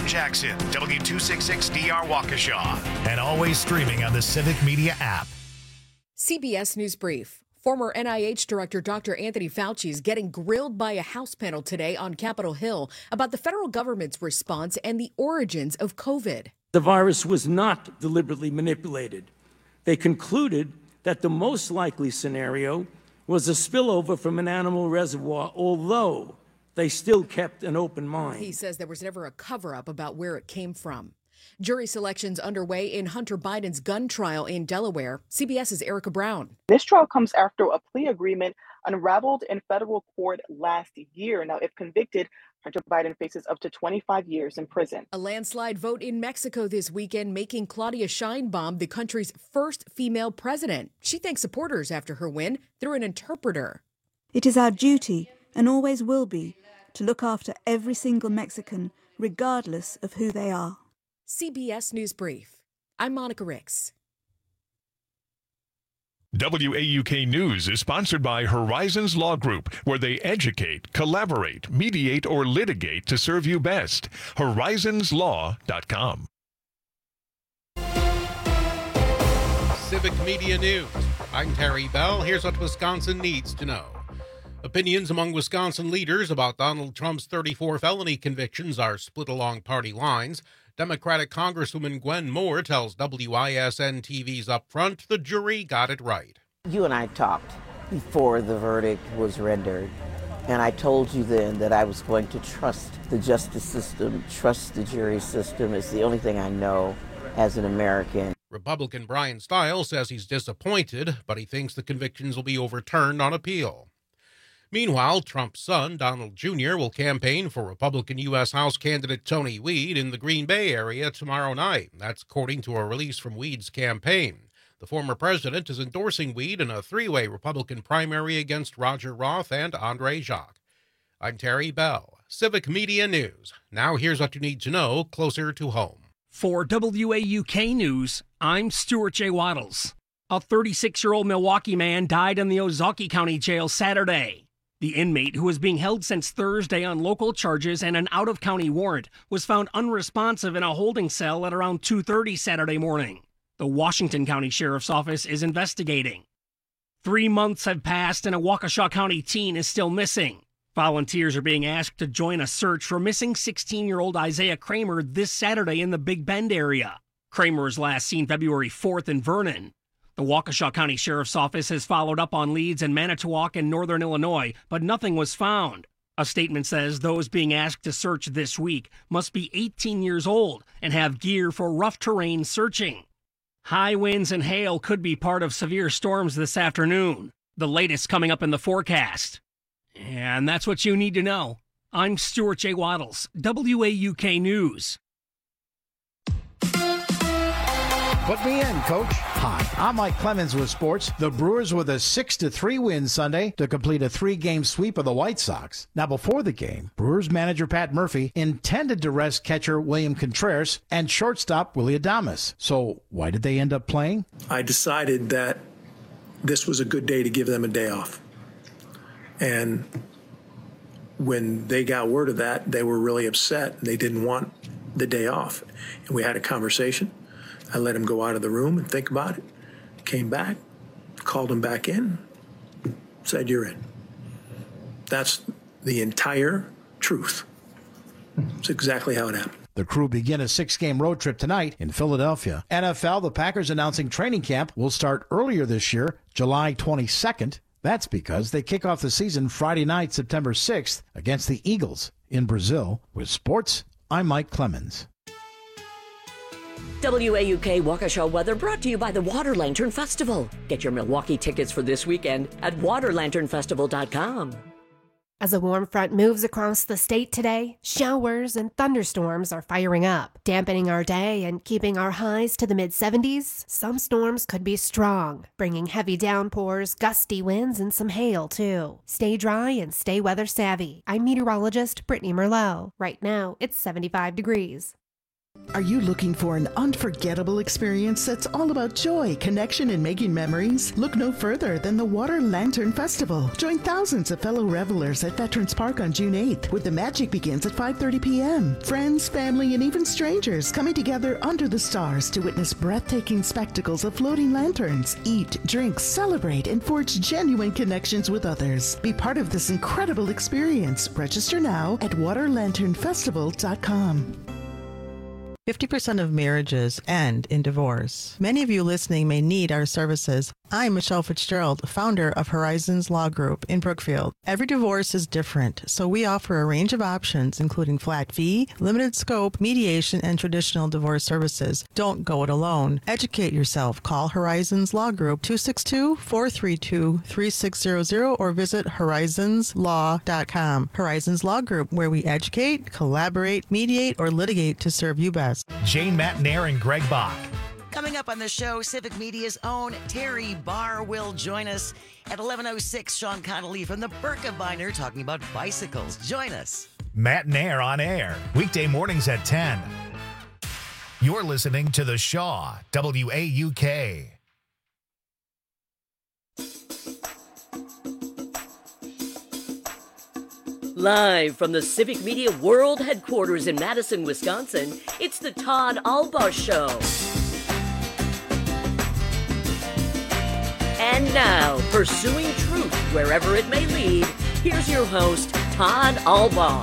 Jackson, W266DR Waukesha, and always streaming on the Civic Media app. CBS News Brief. Former NIH Director Dr. Anthony Fauci is getting grilled by a House panel today on Capitol Hill about the federal government's response and the origins of COVID. The virus was not deliberately manipulated. They concluded that the most likely scenario was a spillover from an animal reservoir, although they still kept an open mind. He says there was never a cover-up about where it came from. Jury selections underway in Hunter Biden's gun trial in Delaware. CBS's Erica Brown. This trial comes after a plea agreement unraveled in federal court last year. Now, if convicted, Hunter Biden faces up to 25 years in prison. A landslide vote in Mexico this weekend, making Claudia Sheinbaum the country's first female president. She thanked supporters after her win through an interpreter. It is our duty, and always will be, to look after every single Mexican, regardless of who they are. CBS News Brief. I'm Monica Ricks. WAUK News is sponsored by Horizons Law Group, where they educate, collaborate, mediate, or litigate to serve you best. Horizonslaw.com. Civic Media News. I'm Terry Bell. Here's what Wisconsin needs to know. Opinions among Wisconsin leaders about Donald Trump's 34 felony convictions are split along party lines. Democratic Congresswoman Gwen Moore tells WISN TV's Upfront the jury got it right. You and I talked before the verdict was rendered, and I told you then that I was going to trust the justice system, trust the jury system. It's the only thing I know as an American. Republican Brian Stiles says he's disappointed, but he thinks the convictions will be overturned on appeal. Meanwhile, Trump's son, Donald Jr., will campaign for Republican U.S. House candidate Tony Weed in the Green Bay area tomorrow night. That's according to a release from Weed's campaign. The former president is endorsing Weed in a three-way Republican primary against Roger Roth and Andre Jacques. I'm Terry Bell, Civic Media News. Now here's what you need to know closer to home. For WAUK News, I'm Stuart J. Waddles. A 36-year-old Milwaukee man died in the Ozaukee County Jail Saturday. The inmate, who was being held since Thursday on local charges and an out-of-county warrant, was found unresponsive in a holding cell at around 2:30 Saturday morning. The Washington County Sheriff's Office is investigating. 3 months have passed and a Waukesha County teen is still missing. Volunteers are being asked to join a search for missing 16-year-old Isaiah Kramer this Saturday in the Big Bend area. Kramer was last seen February 4th in Vernon. The Waukesha County Sheriff's Office has followed up on leads in Manitowoc and northern Illinois, but nothing was found. A statement says those being asked to search this week must be 18 years old and have gear for rough terrain searching. High winds and hail could be part of severe storms this afternoon. The latest coming up in the forecast. And that's what you need to know. I'm Stuart J. Waddles, WAUK News. Put me in, Coach. Hi, I'm Mike Clemens with sports. The Brewers with a 6-3 win Sunday to complete a 3-game sweep of the White Sox. Now, before the game, Brewers manager Pat Murphy intended to rest catcher William Contreras and shortstop Willy Adames. So why did they end up playing? I decided that this was a good day to give them a day off. And when they got word of that, they were really upset. They didn't want the day off. And we had a conversation. I let him go out of the room and think about it. Came back, called him back in, said, "You're in." That's the entire truth. It's exactly how it happened. The Crew begin a 6-game road trip tonight in Philadelphia. NFL, the Packers announcing training camp will start earlier this year, July 22nd. That's because they kick off the season Friday night, September 6th, against the Eagles in Brazil. With sports, I'm Mike Clemens. WAUK Waukesha weather brought to you by the Water Lantern Festival. Get your Milwaukee tickets for this weekend at waterlanternfestival.com. As a warm front moves across the state today, showers and thunderstorms are firing up, dampening our day and keeping our highs to the mid-70s. Some storms could be strong, bringing heavy downpours, gusty winds, and some hail, too. Stay dry and stay weather savvy. I'm meteorologist Brittany Merlot. Right now, it's 75 degrees. Are you looking for an unforgettable experience that's all about joy, connection, and making memories? Look no further than the Water Lantern Festival. Join thousands of fellow revelers at Veterans Park on June 8th, where the magic begins at 5:30 p.m. Friends, family, and even strangers coming together under the stars to witness breathtaking spectacles of floating lanterns. Eat, drink, celebrate, and forge genuine connections with others. Be part of this incredible experience. Register now at waterlanternfestival.com. 50% of marriages end in divorce. Many of you listening may need our services. I'm Michelle Fitzgerald, founder of Horizons Law Group in Brookfield. Every divorce is different, so we offer a range of options, including flat fee, limited scope, mediation, and traditional divorce services. Don't go it alone. Educate yourself. Call Horizons Law Group 262-432-3600 or visit horizonslaw.com. Horizons Law Group, where we educate, collaborate, mediate, or litigate to serve you best. Jane Matnair and Greg Bach. Coming up on the show, Civic Media's own Terry Barr will join us at 11:06. Sean Connolly from the Birkebeiner talking about bicycles. Join us. Matnair on air, weekday mornings at 10. You're listening to The Shaw, WAUK. Live from the Civic Media World Headquarters in Madison, Wisconsin, it's the Todd Albaugh Show. And now, pursuing truth wherever it may lead, here's your host, Todd Albaugh.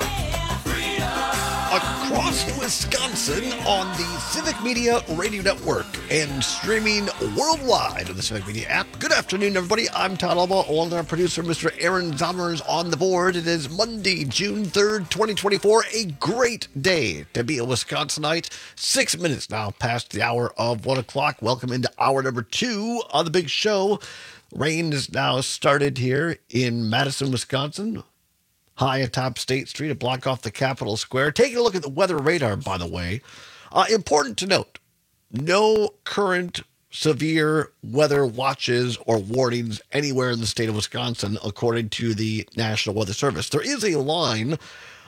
Across Wisconsin on the Civic Media Radio Network and streaming worldwide on the Civic Media app. Good afternoon, everybody. I'm Todd Albaugh, along with our producer, Mr. Aaron Zommers, on the board. It is Monday, June 3rd, 2024. A great day to be a Wisconsinite. 6 minutes now past the hour of 1 o'clock. Welcome into hour number 2 on the big show. Rain has now started here in Madison, Wisconsin. High atop State Street, a block off the Capitol Square. Taking a look at the weather radar, by the way. Important to note, no current severe weather watches or warnings anywhere in the state of Wisconsin, according to the National Weather Service. There is a line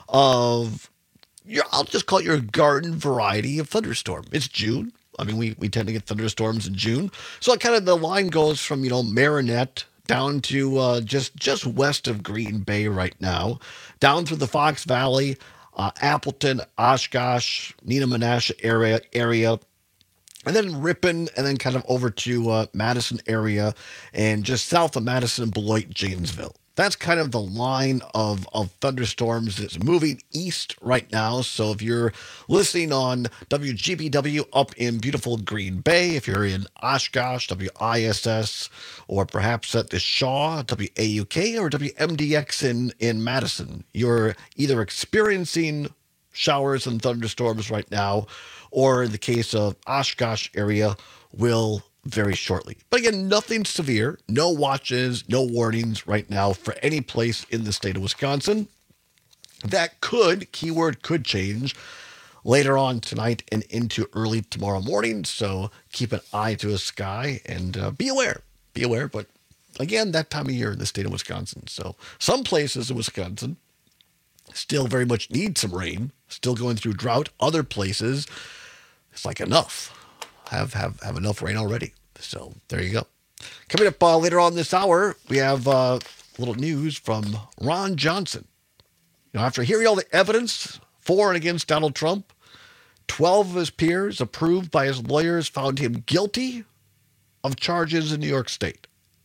of, I'll just call it your garden variety of thunderstorm. It's June. I mean, we tend to get thunderstorms in June. So kind of the line goes from, Marinette down to just west of Green Bay right now, down through the Fox Valley, Appleton, Oshkosh, Neenah-Menasha area, and then Ripon, and then kind of over to Madison area, and just south of Madison, Beloit, Janesville. That's kind of the line of thunderstorms that's moving east right now. So if you're listening on WGBW up in beautiful Green Bay, if you're in Oshkosh, WISS, or perhaps at the Shaw, WAUK, or WMDX in Madison, you're either experiencing showers and thunderstorms right now, or in the case of Oshkosh area, will very shortly. But again, nothing severe, no watches, no warnings right now for any place in the state of Wisconsin. That keyword could change later on tonight and into early tomorrow morning. So keep an eye to the sky and be aware. But again, that time of year in the state of Wisconsin. So some places in Wisconsin still very much need some rain, still going through drought. Other places, it's like enough. Have enough rain already. So there you go. Coming up later on this hour, we have a little news from Ron Johnson. After hearing all the evidence for and against Donald Trump, 12 of his peers, approved by his lawyers, found him guilty of charges in New York State.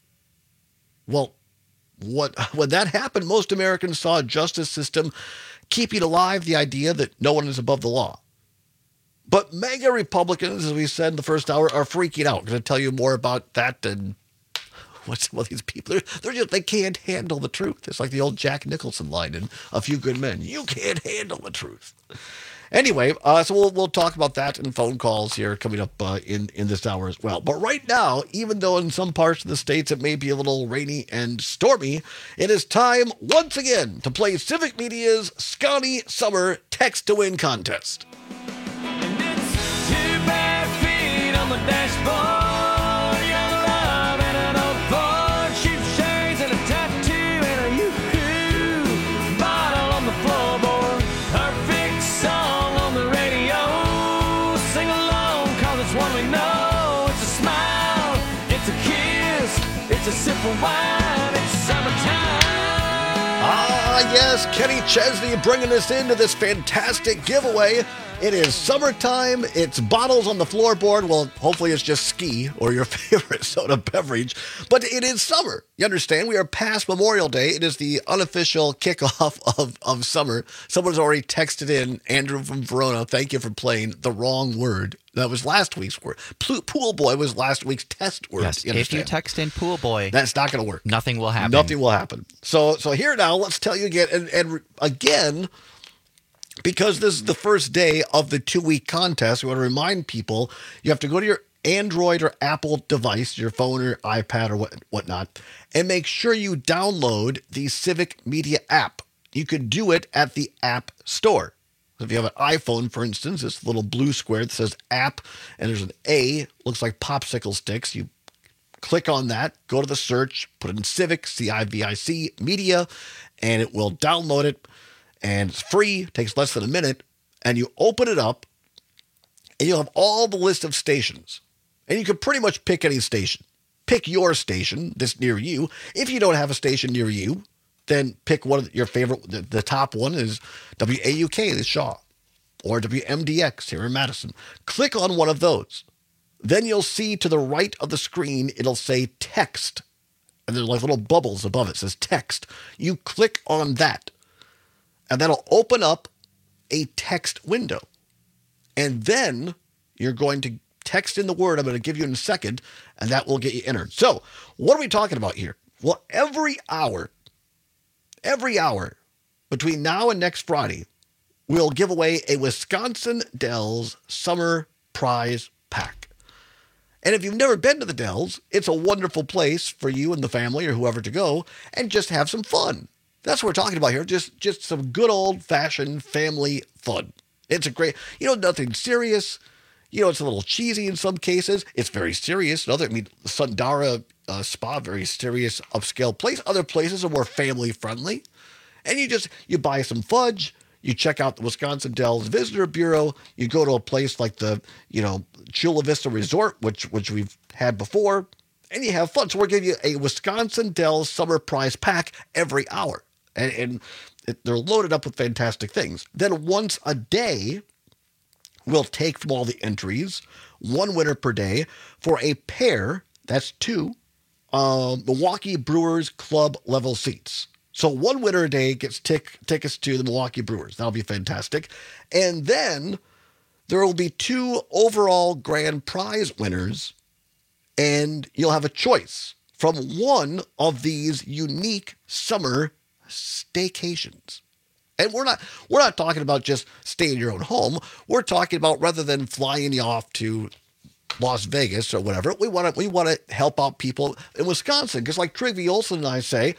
Well, when that happened, most Americans saw a justice system keeping alive the idea that no one is above the law. But MAGA Republicans, as we said in the first hour, are freaking out. I'm going to tell you more about that and these people, they can't handle the truth. It's like the old Jack Nicholson line in A Few Good Men. You can't handle the truth. Anyway, so we'll talk about that in phone calls here coming up in this hour as well. But right now, even though in some parts of the states it may be a little rainy and stormy, it is time once again to play Civic Media's Scotty Summer Text to Win contest. On the dashboard, young love and an old Ford, shoe shades and a tattoo and a yoo-hoo bottle on the floorboard, perfect song on the radio, we know it's a smile, it's a kiss, it's a sip of wine, it's summertime. Ah, yes, Kenny Chesney bringing us into this fantastic giveaway. It is summertime. It's bottles on the floorboard. Well, hopefully it's just ski or your favorite soda beverage. But it is summer. You understand? We are past Memorial Day. It is the unofficial kickoff of summer. Someone's already texted in, Andrew from Verona, thank you for playing the wrong word. That was last week's word. Pool boy was last week's test word. Yes, if you text in pool boy, that's not going to work. Nothing will happen. Nothing will happen. So here now, let's tell you again, and again, because this is the first day of the 2-week contest, we want to remind people you have to go to your Android or Apple device, your phone or iPad or whatnot, and make sure you download the Civic Media app. You could do it at the App Store. So if you have an iPhone, for instance, this little blue square that says app, and there's an A, looks like popsicle sticks. You click on that, go to the search, put in Civic, CIVIC, Media, and it will download it. And it's free, takes less than a minute, and you open it up, and you'll have all the list of stations. And you can pretty much pick any station. Pick your station that's near you. If you don't have a station near you, then pick one of your favorite. The top one is WAUK, the Shaw, or WMDX here in Madison. Click on one of those. Then you'll see to the right of the screen, it'll say text. And there's like little bubbles above it. It says text. You click on that. And that'll open up a text window. And then you're going to text in the word I'm going to give you in a second, and that will get you entered. So what are we talking about here? Well, every hour between now and next Friday, we'll give away a Wisconsin Dells Summer Prize Pack. And if you've never been to the Dells, it's a wonderful place for you and the family or whoever to go and just have some fun. That's what we're talking about here. Just some good old-fashioned family fun. It's a great, nothing serious. It's a little cheesy in some cases. It's very serious. Sundara Spa, very serious, upscale place. Other places are more family-friendly. And you buy some fudge. You check out the Wisconsin Dells Visitor Bureau. You go to a place like the, Chula Vista Resort, which we've had before. And you have fun. So we're giving you a Wisconsin Dells Summer Prize Pack every hour. And they're loaded up with fantastic things. Then once a day, we'll take from all the entries, one winner per day, for a pair, that's 2, Milwaukee Brewers Club level seats. So one winner a day gets tickets to the Milwaukee Brewers. That'll be fantastic. And then there will be 2 overall grand prize winners, and you'll have a choice from one of these unique summer staycations. And we're not talking about just stay in your own home. We're talking about rather than flying you off to Las Vegas or whatever, we want to help out people in Wisconsin. Because like Trygve Olsen and I say,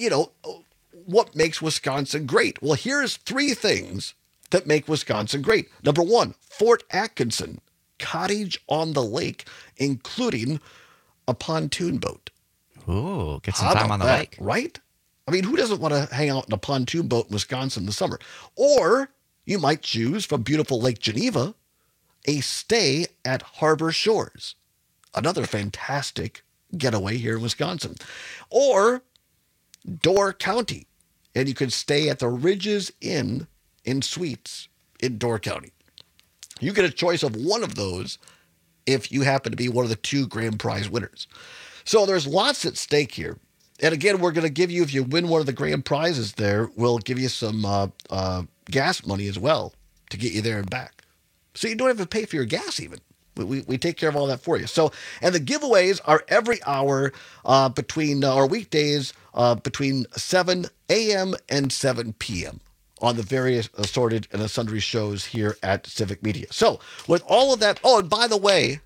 what makes Wisconsin great? Well, here's 3 things that make Wisconsin great. Number 1, Fort Atkinson, cottage on the lake, including a pontoon boat. Ooh, get some time on the lake. Right? I mean, who doesn't want to hang out in a pontoon boat in Wisconsin in the summer? Or you might choose from beautiful Lake Geneva, a stay at Harbor Shores, another fantastic getaway here in Wisconsin. Or Door County, and you can stay at the Ridges Inn in Suites in Door County. You get a choice of one of those if you happen to be one of the 2 grand prize winners. So there's lots at stake here. And again, we're going to give you, if you win one of the grand prizes there, we'll give you some gas money as well to get you there and back. So you don't have to pay for your gas even. We take care of all that for you. So, and the giveaways are every hour between weekdays between 7 a.m. and 7 p.m. on the various assorted and sundry shows here at Civic Media. So with all of that, and by the way,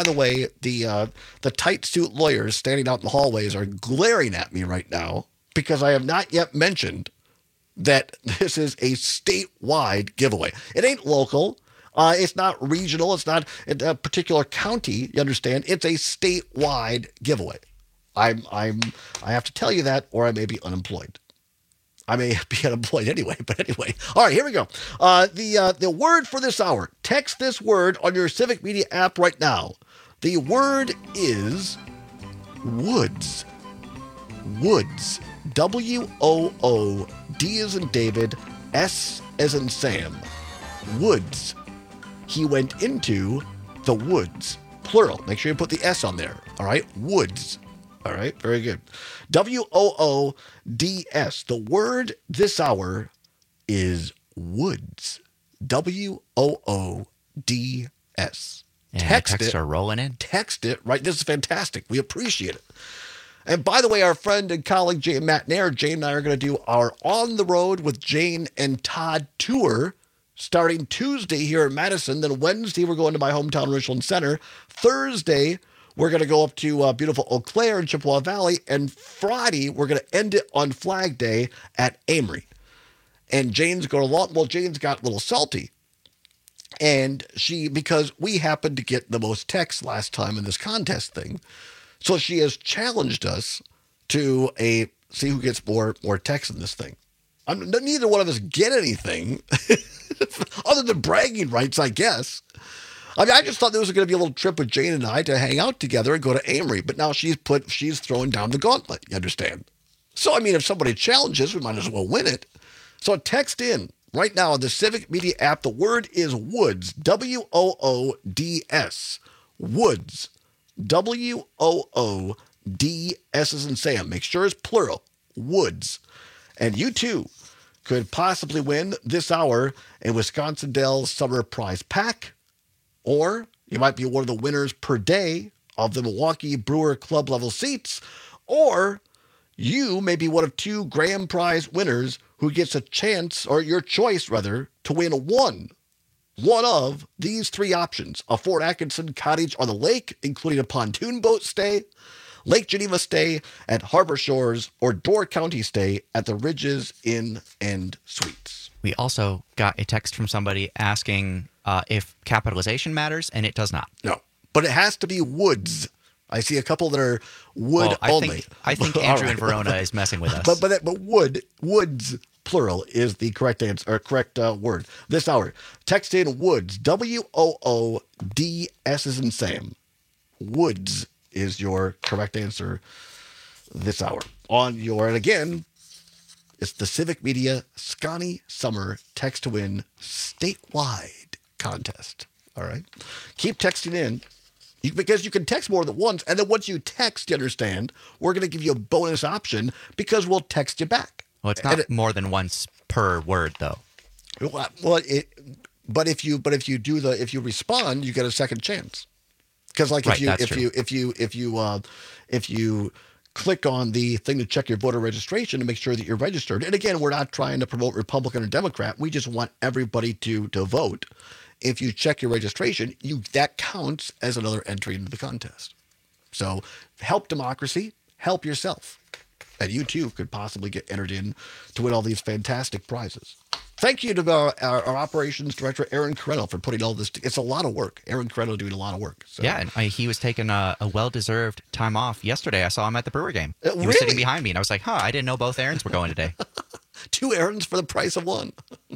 the tight suit lawyers standing out in the hallways are glaring at me right now because I have not yet mentioned that this is a statewide giveaway. It ain't local. It's not regional. It's not a particular county. You understand? It's a statewide giveaway. I have to tell you that, or I may be unemployed. I may be unemployed anyway, but anyway. All right, here we go. The word for this hour. Text this word on your Civic Media app right now. The word is woods. Woods. W-O-O-D as in David, S as in Sam. Woods. He went into the woods. Plural. Make sure you put the S on there. All right? Woods. All right? Very good. W-O-O-D-S. The word this hour is woods. W-O-O-D-S. Texts are rolling in. Text it. Right? This is fantastic. We appreciate it. And by the way, our friend and colleague Jane Matnair, Jane and I are going to do our On the Road with Jane and Todd tour starting Tuesday here in Madison. Then Wednesday, we're going to my hometown, Richland Center. Thursday, we're going to go up to beautiful Eau Claire in Chippewa Valley. And Friday, we're going to end it on Flag Day at Amory. And Jane's going along. Well, Jane's got a little salty. And because we happened to get the most texts last time in this contest thing, so she has challenged us to see who gets more texts in this thing. Neither one of us get anything other than bragging rights, I guess. I mean, I just thought there was going to be a little trip with Jane and I to hang out together and go to Amory, but now she's throwing down the gauntlet. You understand? So, I mean, if somebody challenges, we might as well win it. So text in right now on the Civic Media app. The word is woods. W-O-O-D-S. Woods. W-O-O-D-S as in Sam. Make sure it's plural. Woods. And you too could possibly win this hour a Wisconsin Dells Summer Prize Pack, or you might be one of the winners per day of the Milwaukee Brewer Club level seats, or you may be one of 2 grand prize winners who gets a chance, or your choice rather, to win one of these 3 options: a Fort Atkinson cottage on the lake, including a pontoon boat stay, Lake Geneva stay at Harbor Shores, or Door County stay at the Ridges Inn and Suites. We also got a text from somebody asking if capitalization matters, and it does not. No, but it has to be woods. I see a couple that are wood only. I think Andrew in Verona is messing with us. But woods, plural, is the correct answer, or correct word this hour. Text in woods, W-O-O-D-S as in Sam. Woods is your correct answer this hour. And again, it's the Civic Media Scotty Summer Text to Win statewide contest. All right? Keep texting in. Because you can text more than once, and then once you text, you understand, we're going to give you a bonus option because we'll text you back. Well, it's not more than once per word, though. Well, but if you respond, you get a second chance. Because if you click on the thing to check your voter registration to make sure that you're registered, and again, we're not trying to promote Republican or Democrat. We just want everybody to vote. If you check your registration, that counts as another entry into the contest. So help democracy, help yourself. And you too could possibly get entered in to win all these fantastic prizes. Thank you to our operations director, Aaron Corretto, for putting all this together. It's a lot of work. Aaron Corretto doing a lot of work. So. Yeah, and he was taking a well-deserved time off yesterday. I saw him at the Brewer game. He really? was sitting behind me, and I was like, I didn't know both Aarons were going today. 2 errands for the price of 1.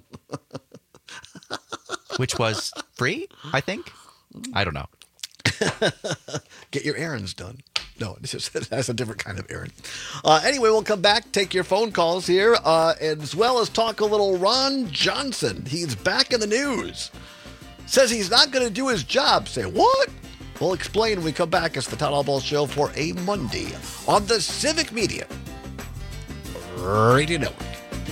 Which was free, I think. I don't know. Get your errands done. No, that's a different kind of errand. Anyway, we'll come back, take your phone calls here, as well as talk a little Ron Johnson. He's back in the news. Says he's not going to do his job. Say, what? We'll explain when we come back. It's the Todd Albaugh Show for a Monday on the Civic Media Radio Network.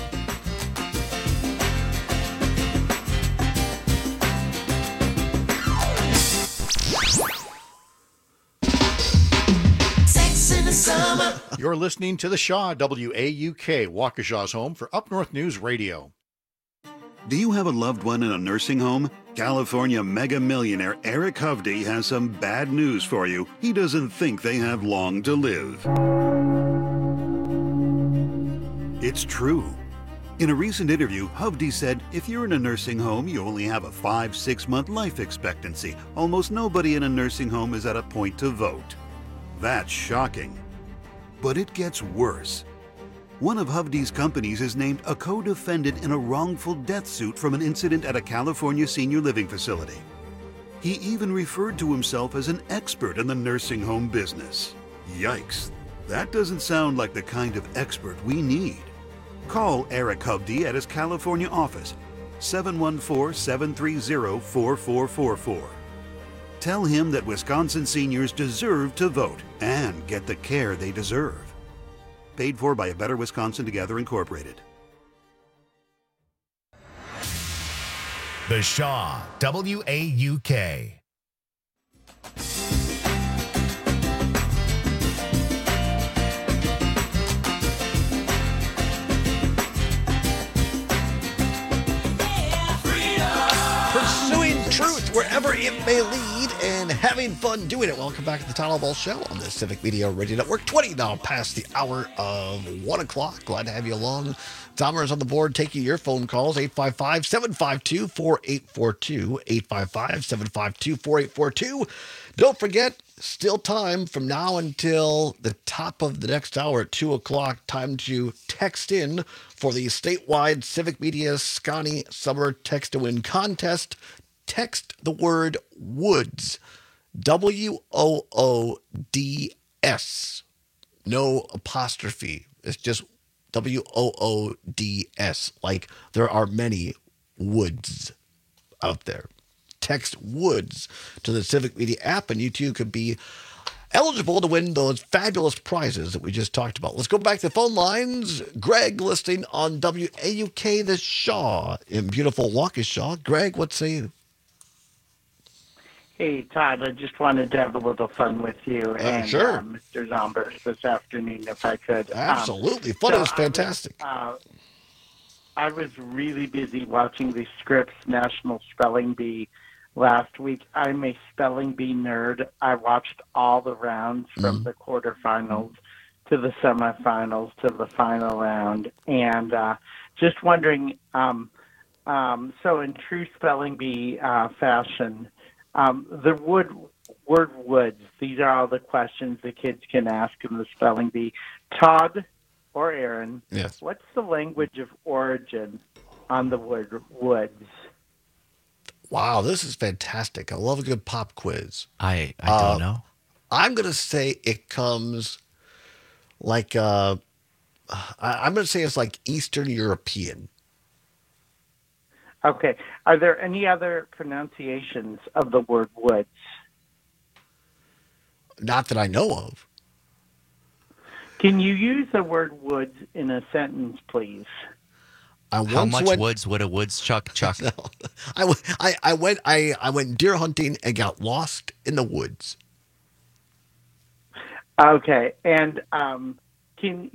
Summer. You're listening to The Shaw, WAUK, Waukesha's home for Up North News Radio. Do you have a loved one in a nursing home? California mega millionaire Eric Hovde has some bad news for you. He doesn't think they have long to live. It's true. In a recent interview, Hovde said, if you're in a nursing home, you only have a 5-6 month life expectancy. Almost nobody in a nursing home is at a point to vote. That's shocking. But it gets worse. One of Hovde's companies is named a co-defendant in a wrongful death suit from an incident at a California senior living facility. He even referred to himself as an expert in the nursing home business. Yikes, that doesn't sound like the kind of expert we need. Call Eric Hovde at his California office, 714-730-4444. Tell him that Wisconsin seniors deserve to vote and get the care they deserve. Paid for by A Better Wisconsin Together, Incorporated. The Shaw, WAUK. Pursuing truth wherever it may lead and having fun doing it. Welcome back to the Tyler Ball Show on the Civic Media Radio Network. 20 now past the hour of 1 o'clock. Glad to have you along. Dahmer's on the board taking your phone calls. 855-752-4842. 855-752-4842. Don't forget, still time from now until the top of the next hour at 2 o'clock. Time to text in for the statewide Civic Media Scotty Summer Text to Win contest. Text the word Woods. WOODS. No apostrophe. It's just WOODS. Like there are many woods out there. Text Woods to the Civic Media app, and you too could be eligible to win those fabulous prizes that we just talked about. Let's go back to the phone lines. Greg listening on WAUK, the Shaw in beautiful Waukesha. Greg, what say you? Hey, Todd, I just wanted to have a little fun with you and sure. Mr. Zombers this afternoon, if I could. Absolutely. Fun is fantastic. I was really busy watching the Scripps National Spelling Bee last week. I'm a spelling bee nerd. I watched all the rounds from the quarterfinals to the semifinals to the final round. And just wondering, so in true spelling bee fashion, the word woods, these are all the questions the kids can ask in the spelling bee. Todd or Aaron, yes. What's the language of origin on the word woods? Wow, this is fantastic. I love a good pop quiz. I don't know. I'm going to say it comes like, I'm going to say it's like Eastern European. Okay. Are there any other pronunciations of the word woods? Not that I know of. Can you use the word woods in a sentence, please? How much woods would a woods chuck? No. I went deer hunting and got lost in the woods. Okay, and can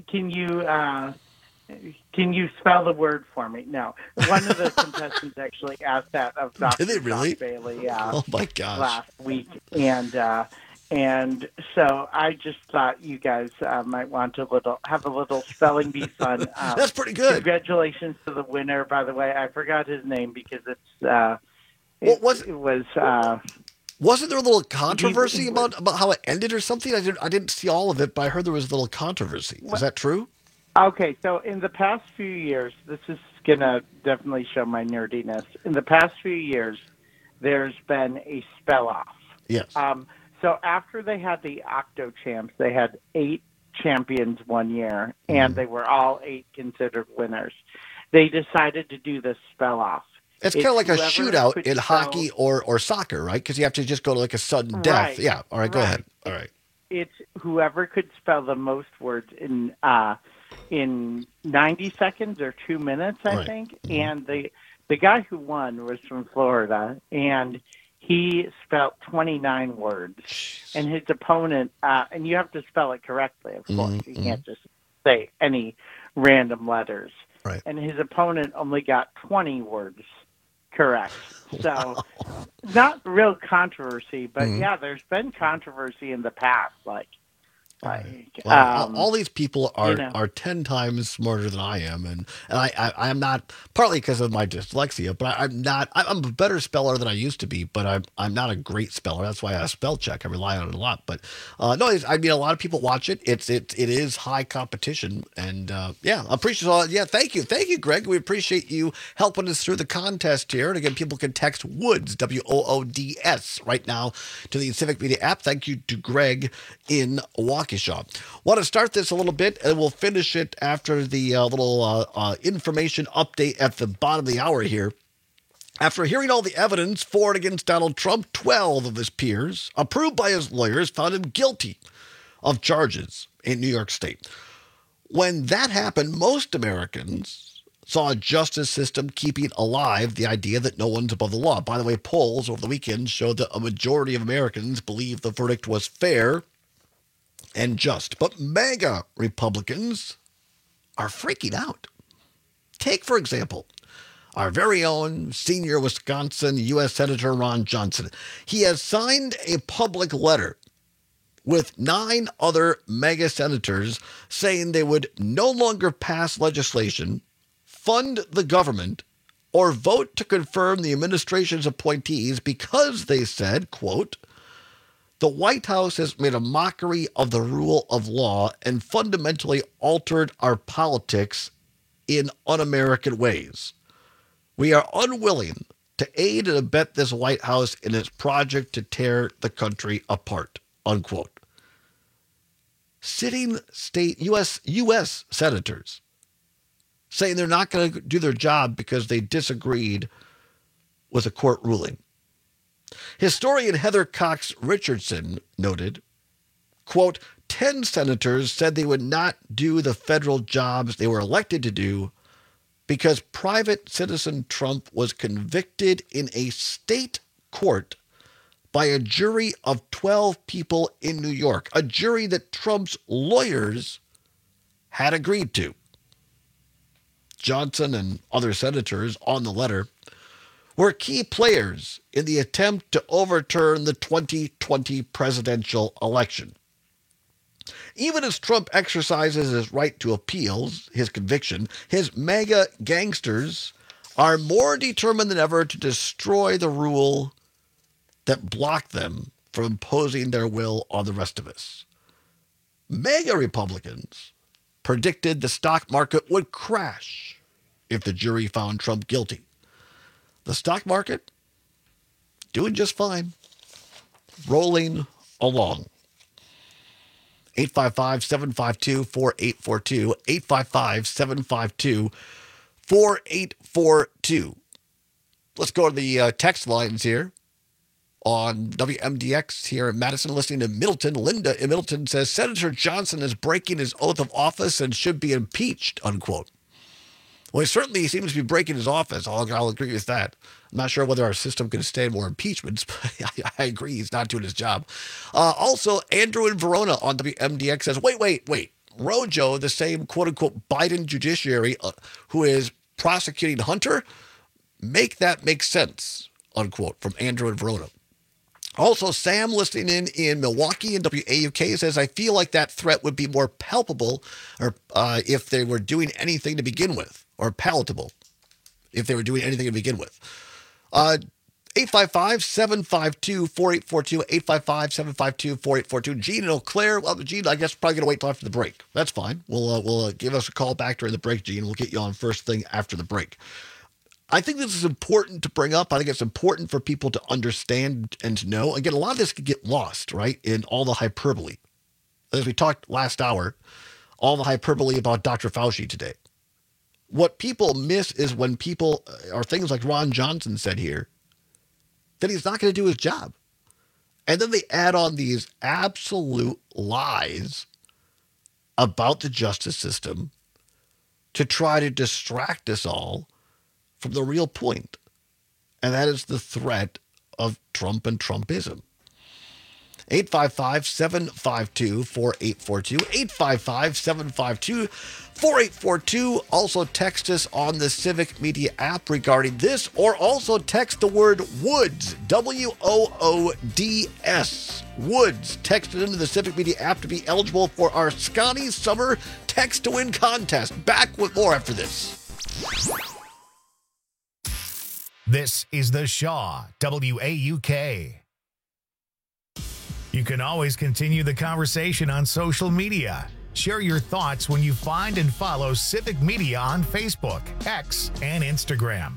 you spell the word for me? No. One of the contestants actually asked that of Dr. Did they really? Bailey. Oh my gosh! Last week, and so I just thought you guys might want to have a little spelling bee fun. That's pretty good. Congratulations to the winner, by the way. I forgot his name because wasn't there a little controversy about how it ended or something? I didn't see all of it, but I heard there was a little controversy. Is that true? Okay, so in the past few years, this is going to definitely show my nerdiness. In the past few years, there's been a spell-off. Yes. So after they had the Octo Champs, they had 8 champions one year, and they were all 8 considered winners. They decided to do this spell-off. It's kind of like a shootout in hockey or soccer, right? Because you have to just go to like a sudden death. Right. Yeah. All right, go ahead. All right. It's whoever could spell the most words in 90 seconds or 2 minutes, I think. And the guy who won was from Florida, and he spelled 29 words. Jeez. And his opponent, and you have to spell it correctly, of course. You can't just say any random letters. Right. And his opponent only got 20 words correct. So not real controversy, but yeah, there's been controversy in the past, like like. Well, all these people are you know. are 10 times smarter than I am, and I am not, partly because of my dyslexia, but I'm a better speller than I used to be, but I'm not a great speller. That's why I spell check. I rely on it a lot. But no, I mean, a lot of people watch it. It is high competition, and yeah, I appreciate all. Yeah, thank you, Greg. We appreciate you helping us through the contest here. And again, people can text Woods, WOODS, right now to the Civic Media app. Thank you to Greg in Waukesha. Want to start this a little bit, and we'll finish it after the little information update at the bottom of the hour here. After hearing all the evidence for and against Donald Trump, 12 of his peers, approved by his lawyers, found him guilty of charges in New York State. When that happened, most Americans saw a justice system keeping alive the idea that no one's above the law. By the way, polls over the weekend showed that a majority of Americans believe the verdict was fair and just. But MAGA Republicans are freaking out. Take, for example, our very own senior Wisconsin U.S. Senator Ron Johnson. He has signed a public letter with 9 other MAGA senators saying they would no longer pass legislation, fund the government, or vote to confirm the administration's appointees because they said, quote, the White House has made a mockery of the rule of law and fundamentally altered our politics in un-American ways. We are unwilling to aid and abet this White House in its project to tear the country apart, unquote. Sitting state U.S. senators saying they're not going to do their job because they disagreed with a court ruling. Historian Heather Cox Richardson noted, quote, 10 senators said they would not do the federal jobs they were elected to do because private citizen Trump was convicted in a state court by a jury of 12 people in New York, a jury that Trump's lawyers had agreed to. Johnson and other senators on the letter were key players in the attempt to overturn the 2020 presidential election. Even as Trump exercises his right to appeal his conviction, his MAGA gangsters are more determined than ever to destroy the rule that blocked them from imposing their will on the rest of us. MAGA Republicans predicted the stock market would crash if the jury found Trump guilty. The stock market doing just fine, rolling along. 855-752-4842, 855-752-4842. Let's go to the text lines here on WMDX here in Madison, listening to Middleton. Linda in Middleton says, Senator Johnson is breaking his oath of office and should be impeached, unquote. Well, he certainly seems to be breaking his office. I'll agree with that. I'm not sure whether our system can stand more impeachments, but I agree he's not doing his job. Also, Andrew in Verona on WMDX says, wait. Rojo, the same quote-unquote Biden judiciary who is prosecuting Hunter, make that make sense, unquote, from Andrew in Verona. Also, Sam listening in Milwaukee and WAUK says, I feel like that threat would be more palpable or if they were doing anything to begin with. Or palatable, if they were doing anything to begin with. 855-752-4842, 855-752-4842. Gene in Eau Claire. Well, Gene, I guess probably going to wait till after the break. That's fine. We'll give us a call back during the break, Gene. We'll get you on first thing after the break. I think this is important to bring up. I think it's important for people to understand and to know. Again, a lot of this could get lost, right, in all the hyperbole. As we talked last hour, all the hyperbole about Dr. Fauci today. What people miss is when people are things like Ron Johnson said here, that he's not going to do his job. And then they add on these absolute lies about the justice system to try to distract us all from the real point. And that is the threat of Trump and Trumpism. 855-752-4842. 855-752-4842. Also text us on the Civic Media app regarding this, or also text the word WOODS, WOODS. Woods. Text it into the Civic Media app to be eligible for our Scotty Summer Text to Win contest. Back with more after this. This is the Shaw, WAUK. You can always continue the conversation on social media. Share your thoughts when you find and follow Civic Media on Facebook, X, and Instagram.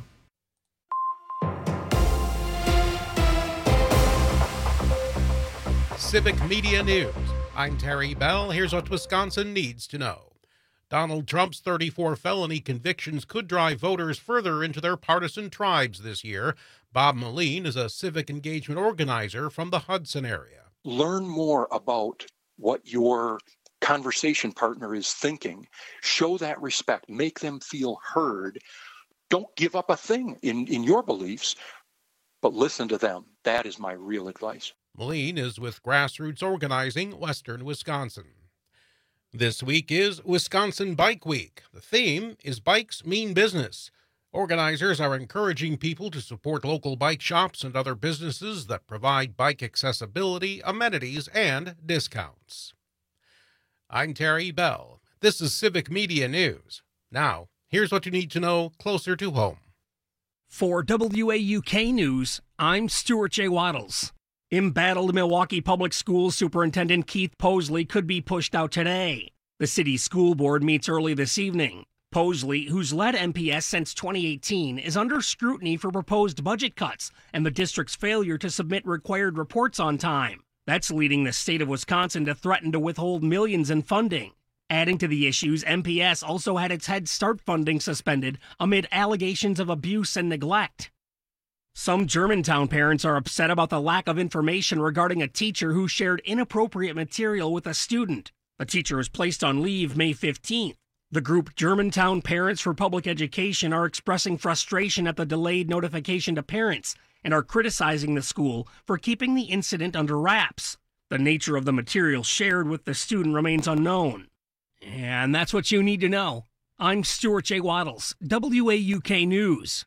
Civic Media News. I'm Terry Bell. Here's what Wisconsin needs to know. Donald Trump's 34 felony convictions could drive voters further into their partisan tribes this year. Bob Moline is a civic engagement organizer from the Hudson area. Learn more about what your conversation partner is thinking. Show that respect. Make them feel heard. Don't give up a thing in your beliefs, but listen to them. That is my real advice. Moline is with Grassroots Organizing, Western Wisconsin. This week is Wisconsin Bike Week. The theme is Bikes Mean Business. Organizers are encouraging people to support local bike shops and other businesses that provide bike accessibility, amenities, and discounts. I'm Terry Bell. This is Civic Media News. Now, here's what you need to know closer to home. For WAUK News, I'm Stuart J. Waddles. Embattled Milwaukee Public Schools Superintendent Keith Posley could be pushed out today. The city school board meets early this evening. Posley, who's led MPS since 2018, is under scrutiny for proposed budget cuts and the district's failure to submit required reports on time. That's leading the state of Wisconsin to threaten to withhold millions in funding. Adding to the issues, MPS also had its Head Start funding suspended amid allegations of abuse and neglect. Some Germantown parents are upset about the lack of information regarding a teacher who shared inappropriate material with a student. The teacher was placed on leave May 15th. The group Germantown Parents for Public Education are expressing frustration at the delayed notification to parents and are criticizing the school for keeping the incident under wraps. The nature of the material shared with the student remains unknown. And that's what you need to know. I'm Stuart J. Waddles, WAUK News.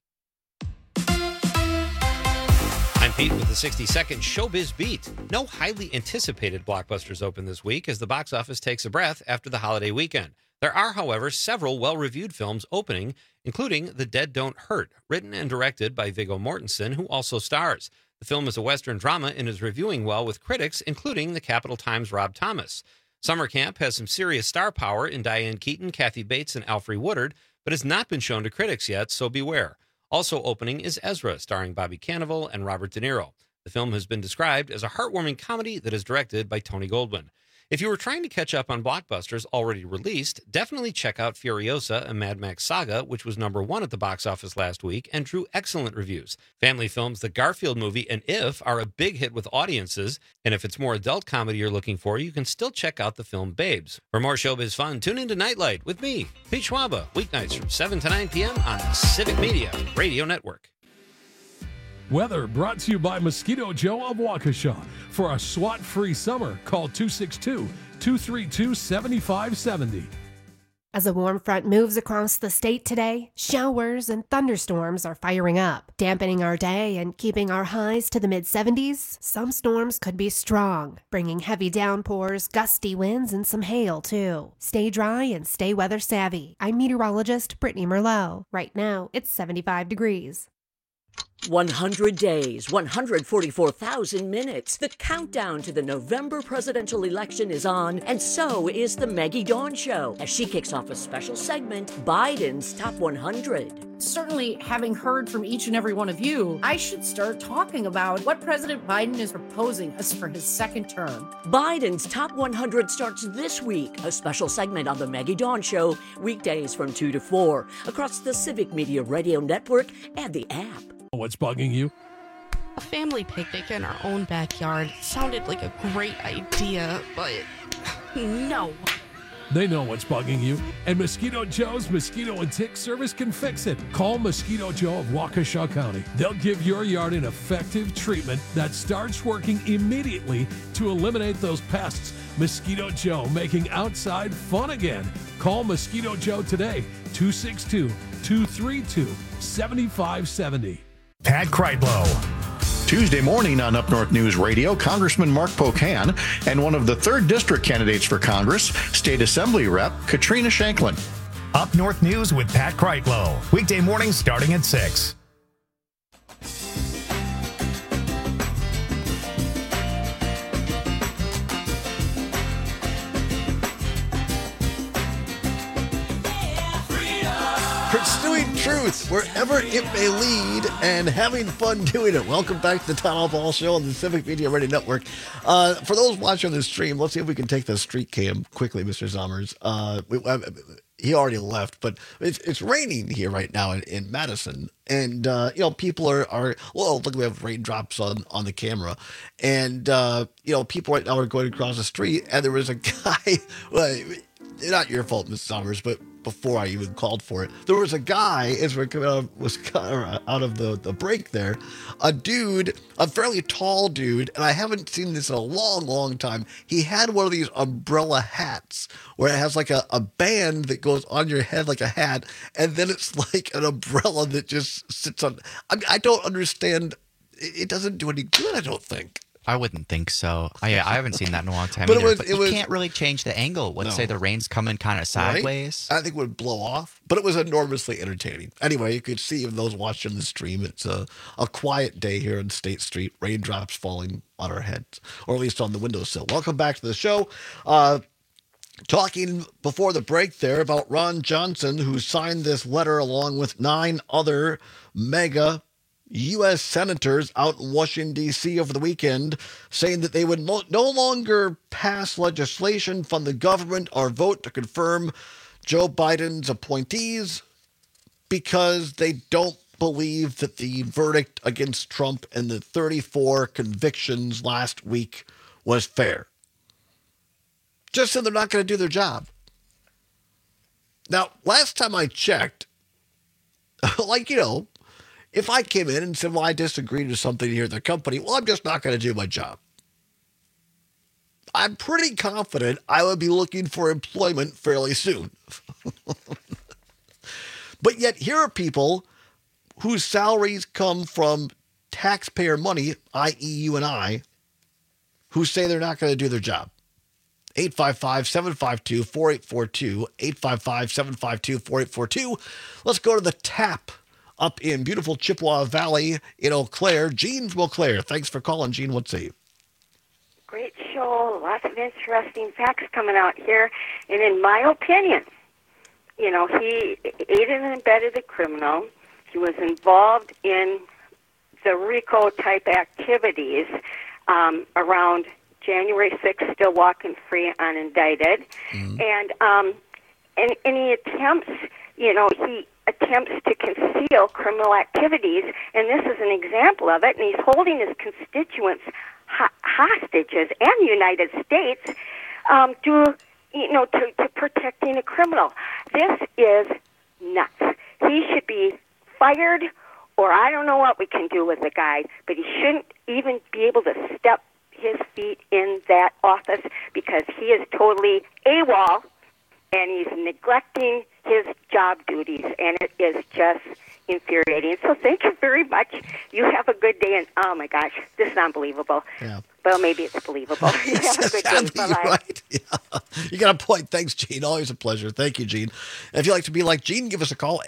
I'm Pete with the 60-second Showbiz Beat. No highly anticipated blockbusters open this week as the box office takes a breath after the holiday weekend. There are, however, several well-reviewed films opening, including The Dead Don't Hurt, written and directed by Viggo Mortensen, who also stars. The film is a Western drama and is reviewing well with critics, including the Capital Times' Rob Thomas. Summer Camp has some serious star power in Diane Keaton, Kathy Bates, and Alfre Woodard, but has not been shown to critics yet, so beware. Also opening is Ezra, starring Bobby Cannavale and Robert De Niro. The film has been described as a heartwarming comedy that is directed by Tony Goldwyn. If you were trying to catch up on blockbusters already released, definitely check out Furiosa, a Mad Max saga, which was #1 at the box office last week and drew excellent reviews. Family films The Garfield Movie and If are a big hit with audiences, and if it's more adult comedy you're looking for, you can still check out the film Babes. For more showbiz fun, tune into Nightlight with me, Pete Schwaba, weeknights from 7 to 9 p.m. on the Civic Media Radio Network. Weather brought to you by Mosquito Joe of Waukesha. For a SWAT-free summer, call 262-232-7570. As a warm front moves across the state today, showers and thunderstorms are firing up, dampening our day and keeping our highs to the mid-70s. Some storms could be strong, bringing heavy downpours, gusty winds, and some hail, too. Stay dry and stay weather savvy. I'm meteorologist Brittany Merlot. Right now, it's 75 degrees. 100 days, 144,000 minutes. The countdown to the November presidential election is on, and so is the Maggie Dawn Show, as she kicks off a special segment, Biden's Top 100. Certainly, having heard from each and every one of you, I should start talking about what President Biden is proposing us for his second term. Biden's Top 100 starts this week, a special segment on the Maggie Dawn Show, weekdays from 2 to 4, across the Civic Media Radio Network and the app. What's bugging you? A family picnic in our own backyard sounded like a great idea, but no. They know what's bugging you, and Mosquito Joe's Mosquito and Tick Service can fix it. Call Mosquito Joe of Waukesha County. They'll give your yard an effective treatment that starts working immediately to eliminate those pests. Mosquito Joe, making outside fun again. Call Mosquito Joe today, 262-232-7570. Pat Kreitlow. Tuesday morning on Up North News Radio, Congressman Mark Pocan and one of the 3rd District candidates for Congress, State Assembly Rep Katrina Shanklin. Up North News with Pat Kreitlow. Weekday mornings starting at 6. Pursuing truth wherever it may lead and having fun doing it. Welcome back to the Tom Ball Show on the Civic Media Radio Network. For those watching the stream, let's see if we can take the street cam quickly, Mr. Zommers. He already left, but it's raining here right now in Madison. And, people are look, we have raindrops on the camera. And, people right now are going across the street. And there was a guy, not your fault, Mr. Zommers, but before I even called for it, there was a guy, as we're coming out of the break there, a fairly tall dude, and I haven't seen this in a long, long time. He had one of these umbrella hats where it has like a band that goes on your head like a hat, and then it's like an umbrella that just sits on. I don't understand. It doesn't do any good, I don't think. I wouldn't think so. I haven't seen that in a long time But either. it was, you can't really change the angle. Let's say the rain's coming kind of sideways. Right? I think it would blow off, but it was enormously entertaining. Anyway, you could see in those watching the stream, it's a quiet day here on State Street, raindrops falling on our heads, or at least on the windowsill. Welcome back to the show. Talking before the break there about Ron Johnson, who signed this letter along with 9 other mega U.S. senators out in Washington, D.C. over the weekend, saying that they would no longer pass legislation, fund the government, or vote to confirm Joe Biden's appointees because they don't believe that the verdict against Trump and the 34 convictions last week was fair. Just so they're not going to do their job. Now, last time I checked, if I came in and said, well, I disagreed with something here at the company, well, I'm just not going to do my job. I'm pretty confident I would be looking for employment fairly soon. But yet here are people whose salaries come from taxpayer money, i.e. you and I, who say they're not going to do their job. 855-752-4842, 855-752-4842. Let's go to the tap. Up in beautiful Chippewa Valley in Eau Claire, Gene from Eau Claire. Thanks for calling, Gene. What's up? Great show. Lots of interesting facts coming out here. And in my opinion, he aided and abetted the criminal. He was involved in the RICO-type activities around January 6th, still walking free unindicted. And he attempts, he attempts to conceal criminal activities, and this is an example of it, and he's holding his constituents hostages and the United States to protecting a criminal. This is nuts. He should be fired, or I don't know what we can do with the guy, but he shouldn't even be able to step his feet in that office because he is totally AWOL, and he's neglecting his job duties, and it is just infuriating. So thank you very much. You have a good day, and oh my gosh, this is unbelievable. Yeah. Well, maybe it's believable. You have a good day. Bye-bye. Right. Yeah. You got a point. Thanks, Gene. Always a pleasure. Thank you, Gene. And if you'd like to be like Gene, give us a call,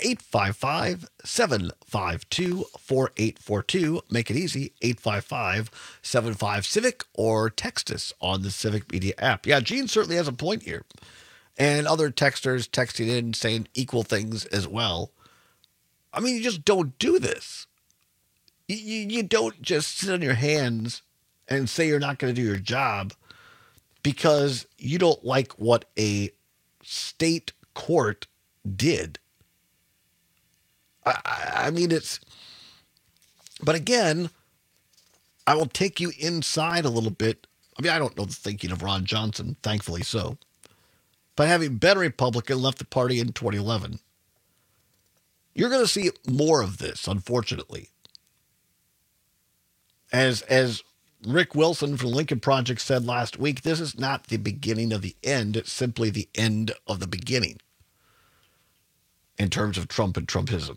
855-752-4842. Make it easy, 855-75-CIVIC, or text us on the Civic Media app. Yeah, Gene certainly has a point here. And other texters texting in saying equal things as well. I mean, you just don't do this. You don't just sit on your hands and say you're not going to do your job because you don't like what a state court did. I mean, but again, I will take you inside a little bit. I mean, I don't know the thinking of Ron Johnson, thankfully so. but having been a Republican, left the party in 2011. You're going to see more of this, unfortunately. As Rick Wilson from the Lincoln Project said last week, this is not the beginning of the end. It's simply the end of the beginning in terms of Trump and Trumpism.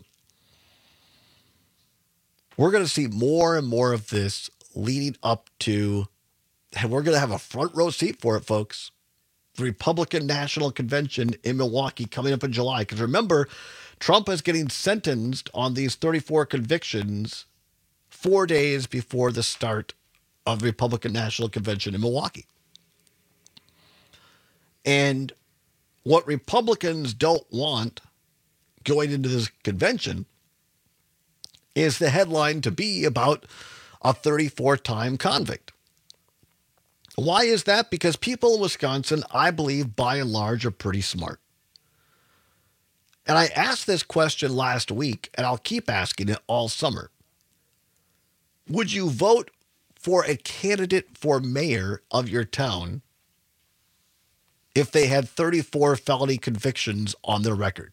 We're going to see more and more of this leading up to, and we're going to have a front row seat for it, folks. The Republican National Convention in Milwaukee coming up in July. Because remember, Trump is getting sentenced on these 34 convictions 4 days before the start of the Republican National Convention in Milwaukee. And what Republicans don't want going into this convention is the headline to be about a 34-time convict. Why is that? Because people in Wisconsin, I believe, by and large, are pretty smart. And I asked this question last week, and I'll keep asking it all summer. Would you vote for a candidate for mayor of your town if they had 34 felony convictions on their record?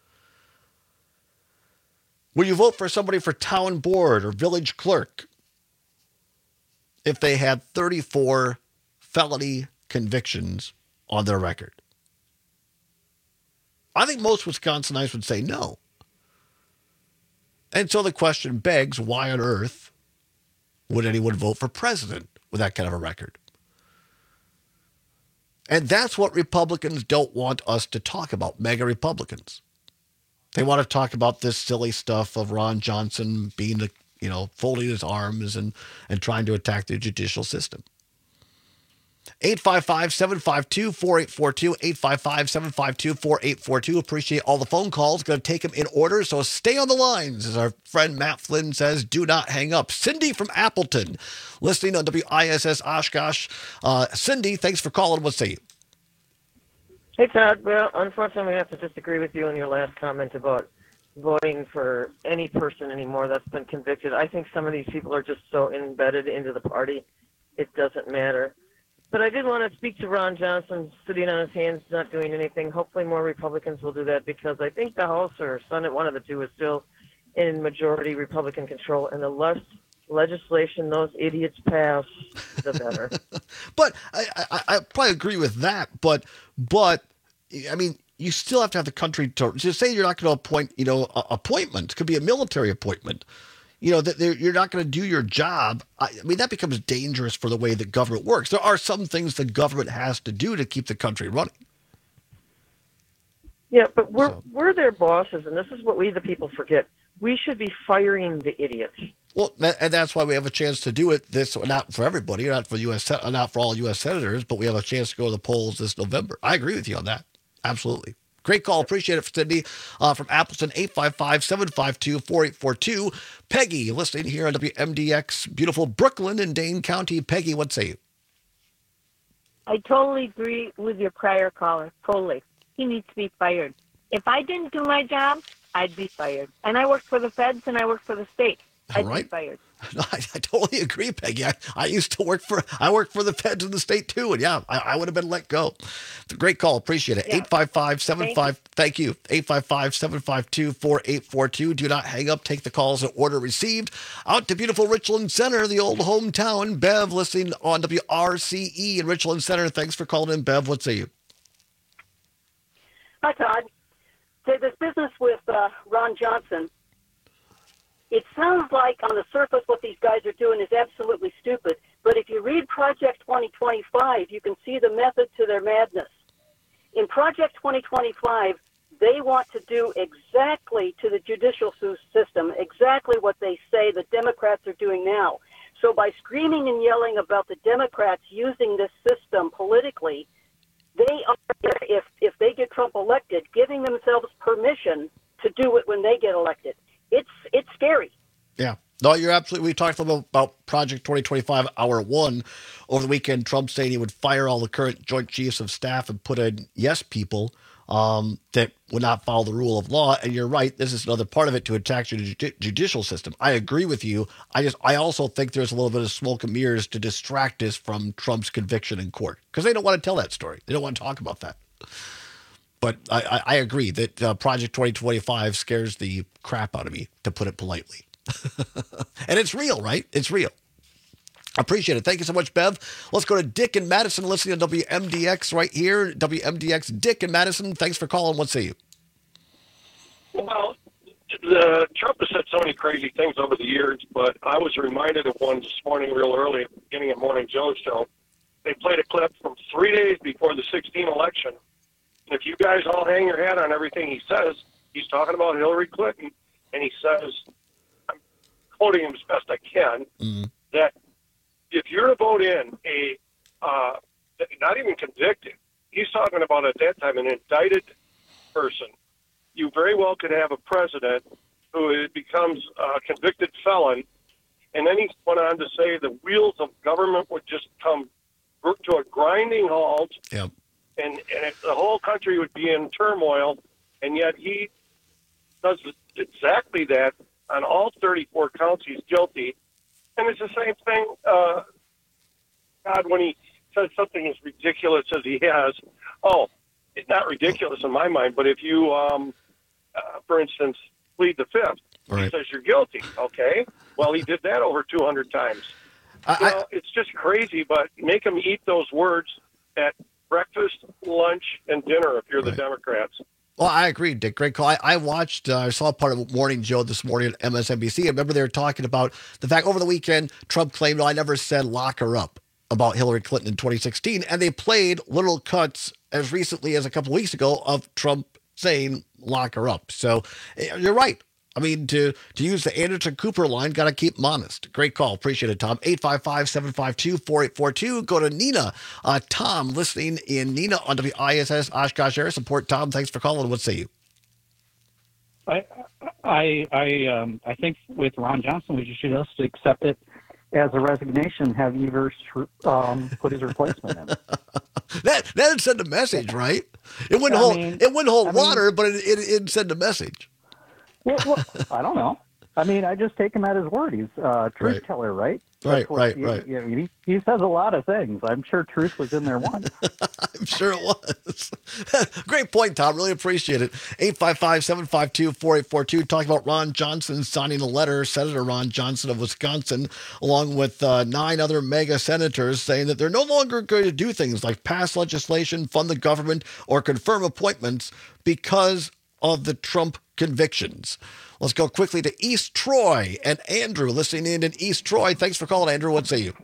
Would you vote for somebody for town board or village clerk if they had 34 felony convictions on their record? I think most Wisconsinites would say no. And so the question begs, why on earth would anyone vote for president with that kind of a record? And that's what Republicans don't want us to talk about, mega Republicans. They want to talk about this silly stuff of Ron Johnson being, folding his arms and trying to attack the judicial system. 855-752-4842, 855-752-4842. Appreciate all the phone calls. Going to take them in order, so stay on the lines. As our friend Matt Flynn says, do not hang up. Cindy from Appleton, listening on WISS Oshkosh. Cindy, thanks for calling. What say you? Hey, Todd. Well, unfortunately, I have to disagree with you in your last comment about voting for any person anymore that's been convicted. I think some of these people are just so embedded into the party, it doesn't matter. But I did want to speak to Ron Johnson sitting on his hands, not doing anything. Hopefully more Republicans will do that, because I think the House or Senate, one of the two, is still in majority Republican control. And the less legislation those idiots pass, the better. But I probably agree with that. But I mean, you still have to have the country to say you're not going to appoint, appointment. It could be a military appointment. That you're not going to do your job. I mean, that becomes dangerous for the way that government works. There are some things the government has to do to keep the country running. Yeah, but we're their bosses, and this is what we, the people, forget. We should be firing the idiots. Well, and that's why we have a chance to do it. This, not for everybody, not for all U.S. senators, but we have a chance to go to the polls this November. I agree with you on that. Absolutely. Great call. Appreciate it, Cindy from Appleton, 855-752-4842. Peggy, listening here on WMDX, beautiful Brooklyn in Dane County. Peggy, what say you? I totally agree with your prior caller. Totally. He needs to be fired. If I didn't do my job, I'd be fired. And I work for the feds and I work for the state. I'd be fired. No, I totally agree, Peggy. I used to work for the feds in the state too, and yeah, I would have been let go. Great call, appreciate it. 855-75. Thank you. 855-752-4842. Do not hang up. Take the calls at order received. Out to beautiful Richland Center, the old hometown. Bev, listening on WRCE in Richland Center. Thanks for calling in, Bev. What say you? Hi, Todd. Say this business with Ron Johnson. It sounds like on the surface what these guys are doing is absolutely stupid, but if you read Project 2025, you can see the method to their madness. In Project 2025, they want to do exactly to the judicial system exactly what they say the Democrats are doing now. So by screaming and yelling about the Democrats using this system politically, they are, if they get Trump elected, giving themselves permission to do it when they get elected. It's scary. Yeah. No, you're absolutely. We talked about Project 2025 Hour 1 over the weekend. Trump saying he would fire all the current Joint Chiefs of Staff and put in yes people that would not follow the rule of law. And you're right. This is another part of it to attack your judicial system. I agree with you. I also think there's a little bit of smoke and mirrors to distract us from Trump's conviction in court, because they don't want to tell that story. They don't want to talk about that. But I agree that Project 2025 scares the crap out of me, to put it politely. And it's real, right? It's real. Appreciate it. Thank you so much, Bev. Let's go to Dick in Madison, listening to WMDX right here. WMDX, Dick in Madison. Thanks for calling. What say you? Well, Trump has said so many crazy things over the years, but I was reminded of one this morning real early at the beginning of Morning Joe's show. They played a clip from 3 days before the 2016 election. And if you guys all hang your hat on everything he says, he's talking about Hillary Clinton, and he says, I'm quoting him as best I can, that if you're to vote in a, not even convicted, he's talking about at that time an indicted person, you very well could have a president who becomes a convicted felon, and then he went on to say the wheels of government would just come to a grinding halt, and the whole country would be in turmoil, and yet he does exactly that on all 34 counts. He's guilty. And it's the same thing, God, when he says something as ridiculous as he has. Oh, it's not ridiculous in my mind, but if you, for instance, plead the fifth, he says you're guilty. Okay, well, he did that over 200 times. It's just crazy, but make him eat those words at breakfast, lunch, and dinner if you're the Democrats. Well, I agree, Dick. Great call. I watched, I saw part of Morning Joe this morning at MSNBC. I remember they were talking about the fact over the weekend, Trump claimed, I never said lock her up about Hillary Clinton in 2016. And they played little cuts as recently as a couple weeks ago of Trump saying lock her up. So you're right. I mean, to use the Anderson Cooper line, got to keep them honest. Great call. Appreciate it, Tom. 855-752-4842. Go to Nina. Tom, listening in Nina on WISS Oshkosh Air Support. Tom, thanks for calling. What say you? I think with Ron Johnson, we should just accept it as a resignation, have Evers put his replacement in. That'd send a message, right? It wouldn't hold water, but it'd send a message. Well, I don't know. I mean, I just take him at his word. He's a truth teller, right? Right. He says a lot of things. I'm sure truth was in there once. I'm sure it was. Great point, Tom. Really appreciate it. 855-752-4842. Talking about Ron Johnson signing a letter, Senator Ron Johnson of Wisconsin, along with 9 other mega senators, saying that they're no longer going to do things like pass legislation, fund the government, or confirm appointments because of the Trump convictions. Let's go quickly to East Troy and Andrew listening in East Troy. Thanks for calling, Andrew. What say you?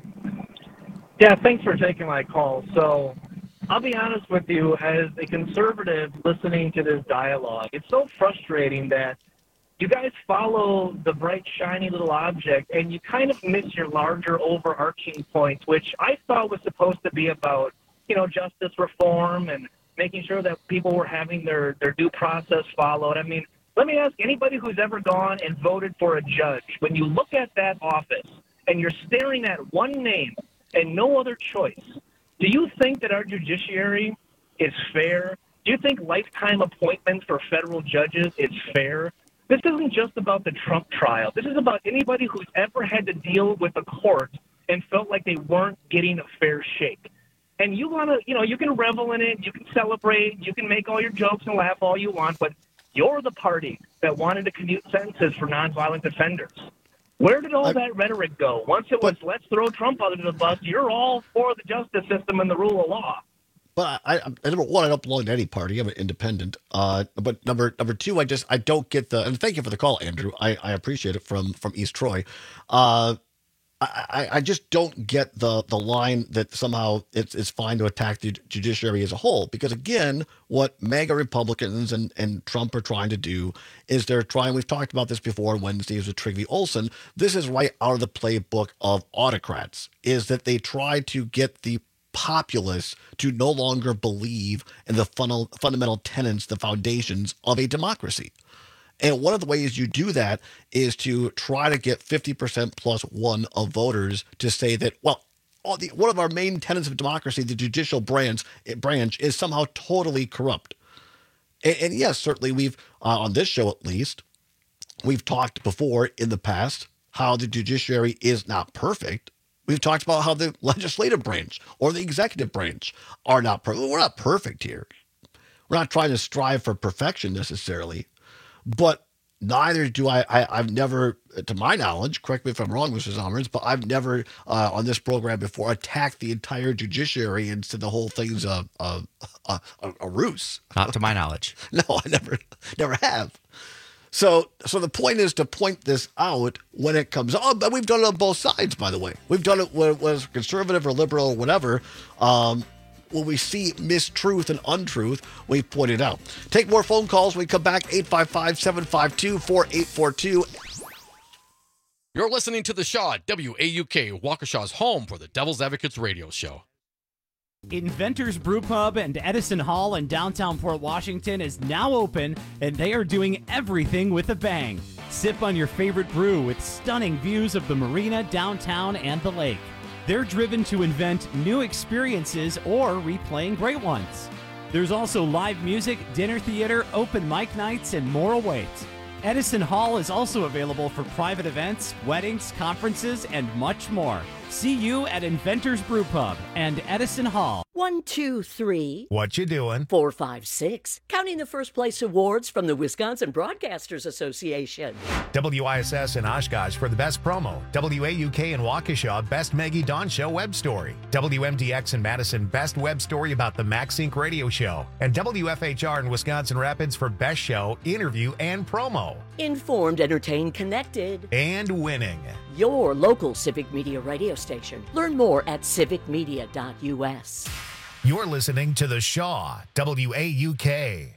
Yeah, thanks for taking my call. So I'll be honest with you, as a conservative listening to this dialogue, it's so frustrating that you guys follow the bright, shiny little object and you kind of miss your larger overarching points, which I thought was supposed to be about, justice reform and making sure that people were having their due process followed. I mean, let me ask anybody who's ever gone and voted for a judge, when you look at that office and you're staring at one name and no other choice, do you think that our judiciary is fair? Do you think lifetime appointments for federal judges is fair? This isn't just about the Trump trial. This is about anybody who's ever had to deal with a court and felt like they weren't getting a fair shake. And you want to, you can revel in it, you can celebrate, you can make all your jokes and laugh all you want, but you're the party that wanted to commute sentences for nonviolent offenders. Where did all that rhetoric go? Once it was, let's throw Trump under the bus, you're all for the justice system and the rule of law. But number one, I don't belong to any party. I'm an independent. But number two, I don't get and thank you for the call, Andrew. I appreciate it from East Troy. I just don't get the line that somehow it's fine to attack the judiciary as a whole, because again, what MAGA Republicans and Trump are trying to do is we've talked about this before on Wednesdays with Trygve Olsen. This is right out of the playbook of autocrats, is that they try to get the populace to no longer believe in the fundamental tenets, the foundations of a democracy. And one of the ways you do that is to try to get 50% plus one of voters to say that, well, one of our main tenets of democracy, the judicial branch is somehow totally corrupt. And yes, certainly we've, on this show at least, we've talked before in the past how the judiciary is not perfect. We've talked about how the legislative branch or the executive branch are not perfect. We're not perfect here. We're not trying to strive for perfection necessarily, but neither do I've never, to my knowledge, correct me if I'm wrong, Mr. Zomerns, but I've never on this program before attacked the entire judiciary and said the whole thing's a ruse. Not to my knowledge. No, I never have. So the point is to point this out when it comes up. But we've done it on both sides, by the way. We've done it whether it's conservative or liberal or whatever. When we see mistruth and untruth, we point it out. Take more phone calls when we come back. 855-752-4842. You're listening to The Shaw at WAUK, Waukesha's home for the Devil's Advocates radio show. Inventors Brew Pub and Edison Hall in downtown Port Washington is now open, and they are doing everything with a bang. Sip on your favorite brew with stunning views of the marina, downtown, and the lake. They're driven to invent new experiences or replaying great ones. There's also live music, dinner theater, open mic nights, and more awaits. Edison Hall is also available for private events, weddings, conferences, and much more. See you at Inventors Brew Pub and Edison Hall. 1, 2, 3. What you doing? 4, 5, 6. Counting the first place awards from the Wisconsin Broadcasters Association. WISS in Oshkosh for the best promo. WAUK in Waukesha, best Maggie Dawn Show web story. WMDX in Madison, best web story about the MaxSync radio show. And WFHR in Wisconsin Rapids for best show, interview, and promo. Informed, entertained, connected. And winning. Your local Civic Media radio station. Learn more at civicmedia.us. You're listening to The Shaw, WAUK.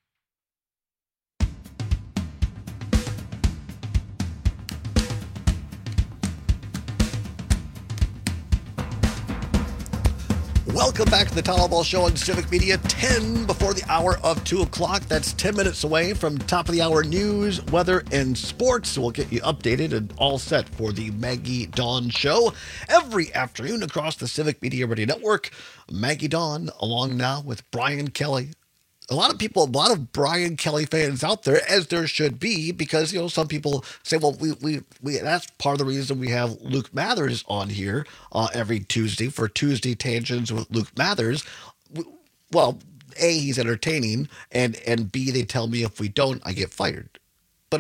Welcome back to the Tom Ball Show on Civic Media, 10 before the hour of 2 o'clock. That's 10 minutes away from top of the hour news, weather, and sports. So we'll get you updated and all set for the Maggie Dawn Show every afternoon across the Civic Media Radio Network. Maggie Dawn along now with Brian Kelly. A lot of Brian Kelly fans out there, as there should be, because, you know, some people say, well, we that's part of the reason we have Luke Mathers on here every Tuesday for Tuesday Tangents with Luke Mathers. Well, A, he's entertaining, and B, they tell me if we don't, I get fired. But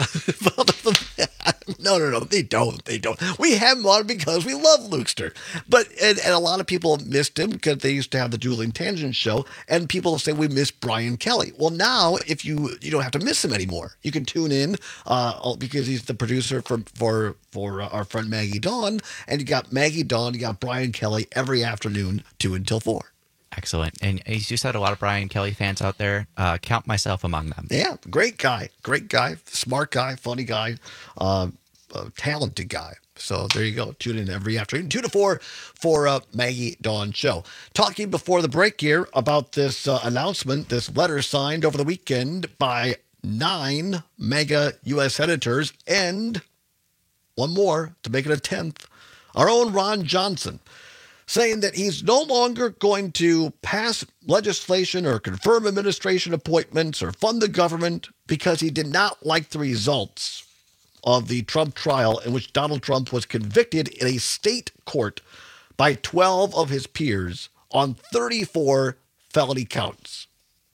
no, they don't. We have him on because we love Lukester. But and a lot of people missed him because they used to have the Dueling Tangent show, and people say we miss Brian Kelly. Well, now if you don't have to miss him anymore. You can tune in because he's the producer for our friend Maggie Dawn, and you got Maggie Dawn, you got Brian Kelly every afternoon 2 until 4. Excellent. And as you said, a lot of Brian Kelly fans out there. Count myself among them. Yeah, great guy, smart guy, funny guy, talented guy. So there you go. Tune in every afternoon, 2 to 4 for Maggie Dawn Show. Talking before the break here about this announcement, this letter signed over the weekend by 9 mega U.S. senators and one more to make it a 10th, our own Ron Johnson, saying that he's no longer going to pass legislation or confirm administration appointments or fund the government because he did not like the results of the Trump trial in which Donald Trump was convicted in a state court by 12 of his peers on 34 felony counts.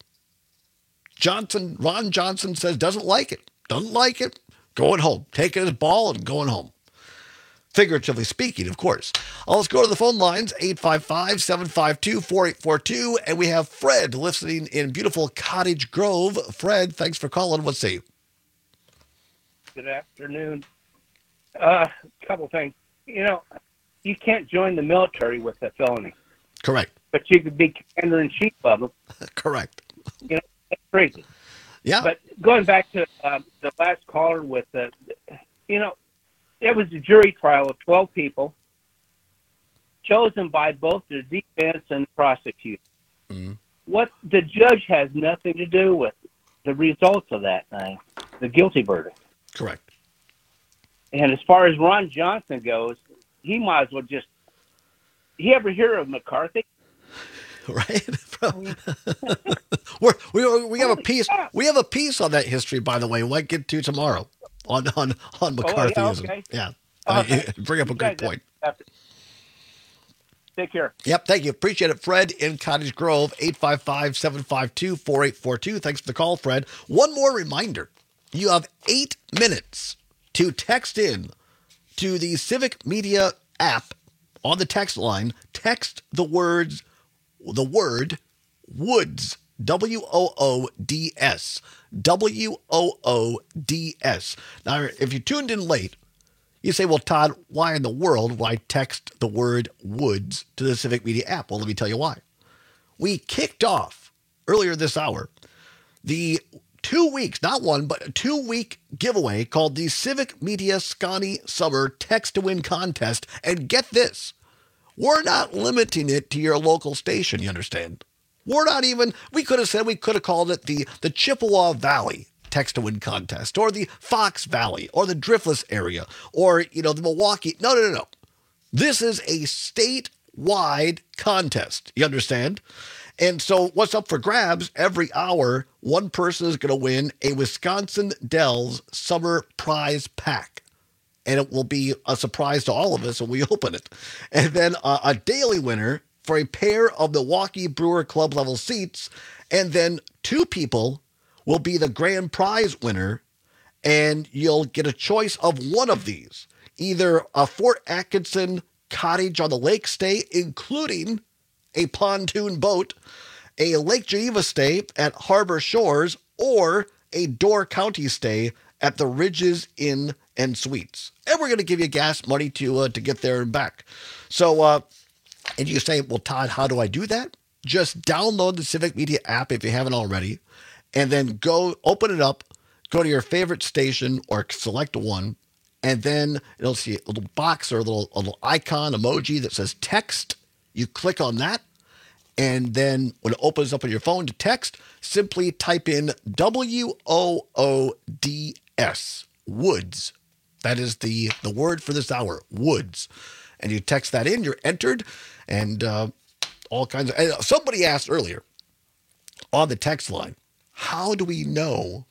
Ron Johnson says doesn't like it, going home, taking his ball and going home. Figuratively speaking, of course. Let's go to the phone lines, 855-752-4842. And we have Fred listening in beautiful Cottage Grove. Fred, thanks for calling. What's say? Good afternoon. Couple things. You know, you can't join the military with a felony. Correct. But you could be commander-in-chief of them. Correct. You know, that's crazy. Yeah. But going back to the last caller with the, you know, it was a jury trial of 12 people chosen by both the defense and the prosecutor. Mm-hmm. What the judge has nothing to do with the results of that thing, the guilty verdict. Correct. And as far as Ron Johnson goes, he might as well just. You ever hear of McCarthy? Right. we have a piece. We have a piece on that history, by the way. We might get to tomorrow on McCarthyism. Oh, yeah, okay. Yeah. You bring up a good point. Take care. Yep, thank you. Appreciate it, Fred in Cottage Grove, 855-752-4842. Thanks for the call, Fred. One more reminder. You have 8 minutes to text in to the Civic Media app on the text line. Text the word Woods, WOODS, WOODS. Now, if you tuned in late, you say, well, Todd, why in the world would I text the word Woods to the Civic Media app? Well, let me tell you why. We kicked off earlier this hour the 2 weeks, not one, but a 2-week giveaway called the Civic Media Scotty Summer Text to Win Contest. And get this, we're not limiting it to your local station, you understand? We're not even, we could have called it the Chippewa Valley Text to Win Contest, or the Fox Valley, or the Driftless area, or, the Milwaukee. No. This is a statewide contest. You understand? And so what's up for grabs? Every hour, one person is going to win a Wisconsin Dells Summer Prize Pack. And it will be a surprise to all of us when we open it. And then a daily winner for a pair of Milwaukee Brewer Club level seats. And then 2 people will be the grand prize winner, and you'll get a choice of one of these. Either a Fort Atkinson cottage on the lake stay, including a pontoon boat, a Lake Geneva stay at Harbor Shores, or a Door County stay at the Ridges Inn and Suites. And we're going to give you gas money to get there and back. So, and you say, well, Todd, how do I do that? Just download the Civic Media app if you haven't already, and then go open it up, go to your favorite station or select one, and then it'll see a little box or a little icon emoji that says text. You click on that, and then when it opens up on your phone to text, simply type in WOODS, Woods. That is the word for this hour, Woods. And you text that in, you're entered, and all kinds of... And somebody asked earlier on the text line, how do we know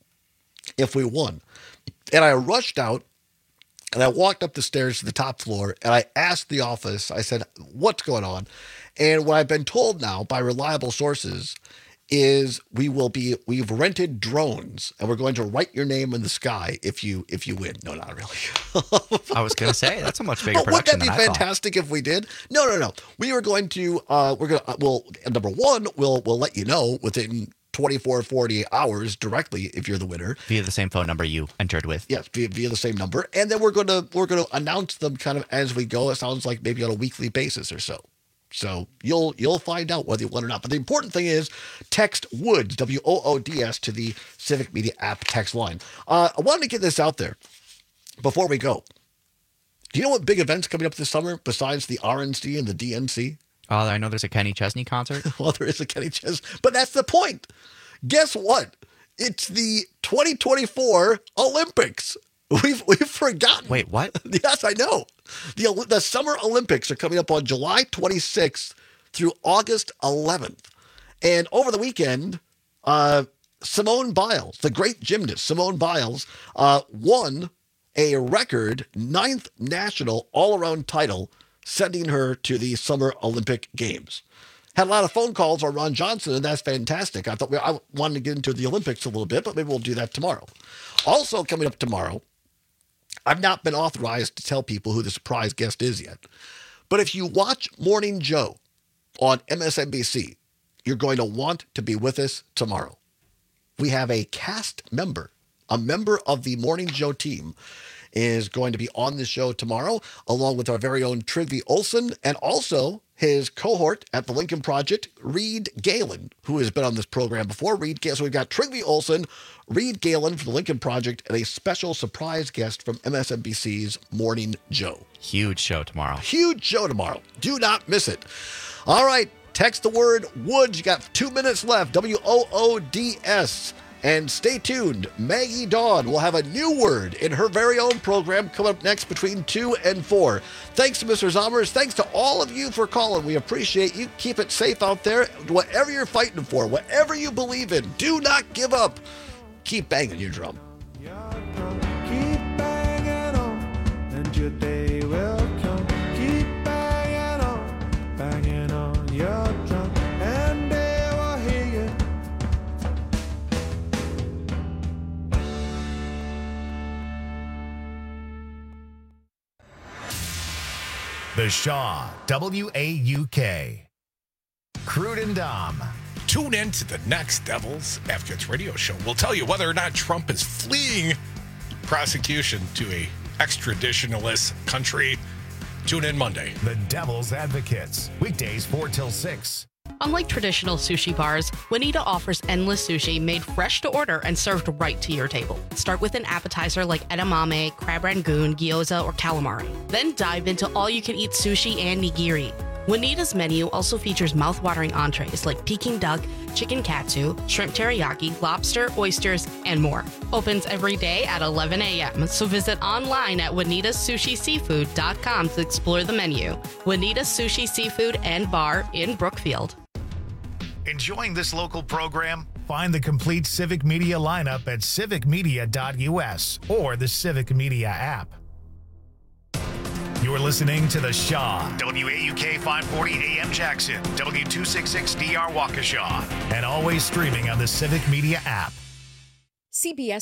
if we won? And I rushed out, and I walked up the stairs to the top floor, and I asked the office, I said, what's going on? And what I've been told now by reliable sources is we've rented drones, and we're going to write your name in the sky if you win. No, not really. I was going to say, that's a much bigger Wouldn't production that be than I fantastic if we did? No. We are going to, number one, we'll let you know within 24, 48 hours directly if you're the winner. Via the same phone number you entered with. Yes, via the same number. And then we're going to announce them kind of as we go. It sounds like maybe on a weekly basis or so. So you'll find out whether you won or not. But the important thing is text Woods, WOODS, to the Civic Media app text line. I wanted to get this out there before we go. Do you know what big events coming up this summer besides the RNC and the DNC? I know there's a Kenny Chesney concert. Well, there is a Kenny Chesney, but that's the point. Guess what? It's the 2024 Olympics. We've forgotten. Wait, what? Yes, I know. The Summer Olympics are coming up on July 26th through August 11th. And over the weekend, Simone Biles, the great gymnast Simone Biles, won a record 9th national all-around title, sending her to the Summer Olympic Games. Had a lot of phone calls on Ron Johnson, and that's fantastic. I wanted to get into the Olympics a little bit, but maybe we'll do that tomorrow. Also coming up tomorrow, I've not been authorized to tell people who the surprise guest is yet. But if you watch Morning Joe on MSNBC, you're going to want to be with us tomorrow. We have a cast member, a member of the Morning Joe team, is going to be on the show tomorrow, along with our very own Trygve Olsen, and also his cohort at the Lincoln Project, Reed Galen, who has been on this program before. So we've got Trygve Olsen, Reed Galen from the Lincoln Project, and a special surprise guest from MSNBC's Morning Joe. Huge show tomorrow. Huge show tomorrow. Do not miss it. All right, text the word Woods. You got 2 minutes left, WOODS. And stay tuned. Maggie Dawn will have a new word in her very own program coming up next between 2 and 4. Thanks to Mr. Zommers. Thanks to all of you for calling. We appreciate you. Keep it safe out there. Whatever you're fighting for, whatever you believe in, do not give up. Keep banging your drum. Keep banging on, and your day will come. Keep banging on, The Shaw, WAUK. Crude and Dom. Tune in to the next Devil's Advocates radio show. We'll tell you whether or not Trump is fleeing prosecution to a extraditionalist country. Tune in Monday. The Devil's Advocates. Weekdays 4 till 6. Unlike traditional sushi bars, Juanita offers endless sushi made fresh to order and served right to your table. Start with an appetizer like edamame, crab rangoon, gyoza, or calamari. Then dive into all-you-can-eat sushi and nigiri. Juanita's menu also features mouth-watering entrees like Peking duck, chicken katsu, shrimp teriyaki, lobster, oysters, and more. Opens every day at 11 a.m., so visit online at JuanitaSushiSeafood.com to explore the menu. Juanita's Sushi Seafood and Bar in Brookfield. Enjoying this local program? Find the complete Civic Media lineup at civicmedia.us or the Civic Media app. You're listening to The Shaw, WAUK 540 AM Jackson, W266DR Waukesha, and always streaming on the Civic Media app. CBS